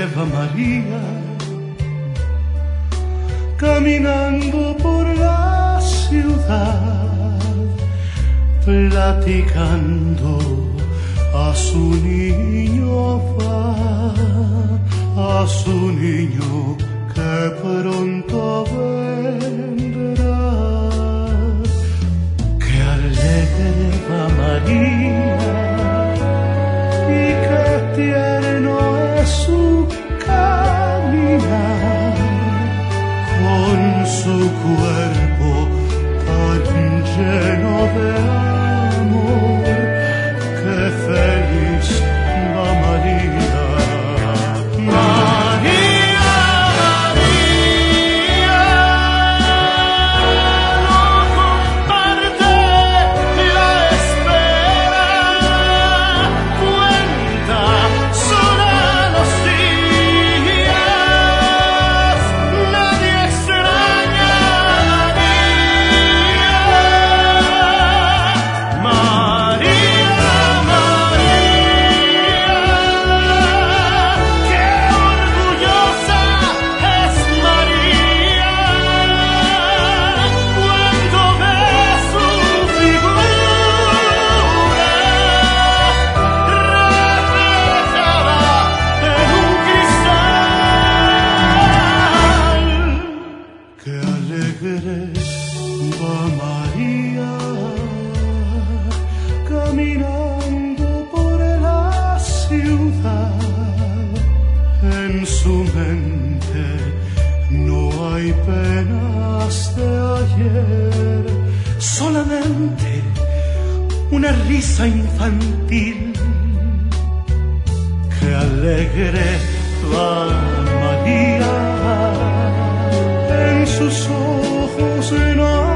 va María caminando por la ciudad, platicando a su niño va, a su niño que pronto vendrá. Qué alegre va María y qué tierno es su caminar, con su cuerpo tan lleno de amor. Qué feliz va María. María, María, no comparte la espera, cuenta sola los días, nadie extraña a María. María, María, qué orgullosa es María, cuando ve su figura reflejada en un cristal. Qué alegre va María caminando por la ciudad. En su mente no hay penas de ayer, solamente una risa infantil. Qué alegre va María, en sus ojos no